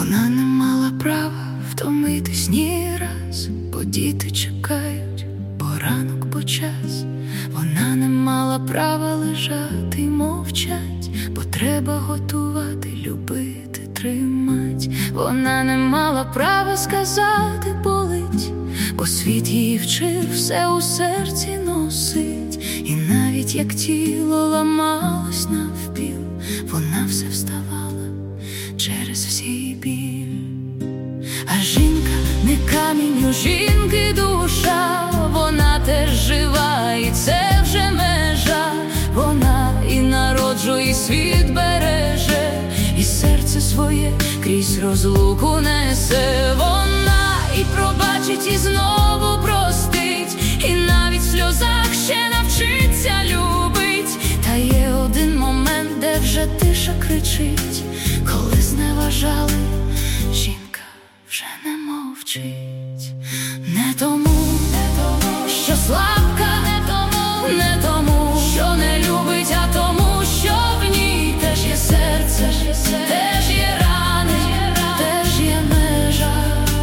Вона не мала права втомитись ні раз, бо діти чекають поранок по час. Вона не мала права лежати й мовчать, бо треба готувати, любити, тримать. Вона не мала права сказати болить, бо світ її вчив все у серці носить. І навіть як тіло ламалось навпіл, вона все вставала через всі біль. А жінка не камінь, у жінки душа, вона теж жива, і це вже межа. Вона і народжує, і світ береже, і серце своє крізь розлуку несе. Вона і пробачить, і знову простить, і навіть в сльозах ще навчиться любить. Та є один момент, де вже тиша кричить, коли зневажали, жінка вже не мовчить. Не тому, що слабка, не тому, що не любить, а тому, що в ній теж є серце, теж є рани, теж є межа.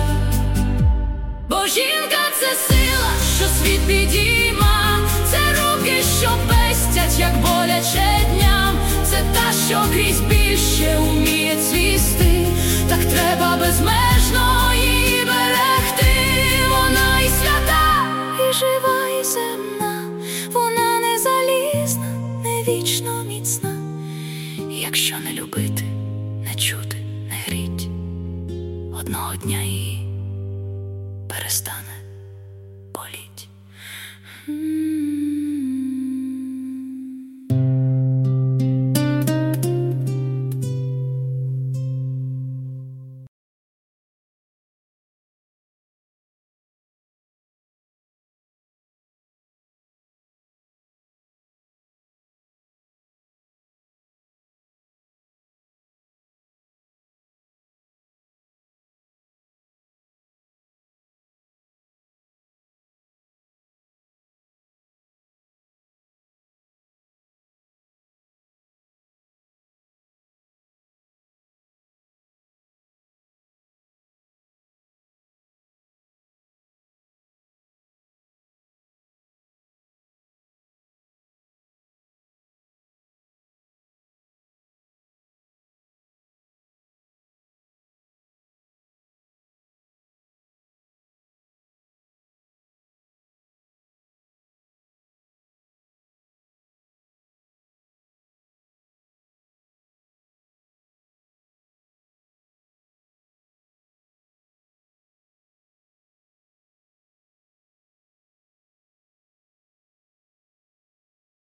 Бо жінка – це сила, що світ підійма, це руки, що пестять, як боляче дням. Це та, що крізь біль ще уміє цвісти, так треба безмежно її берегти. Вона і свята, і жива, і земна, вона не залізна, не вічна.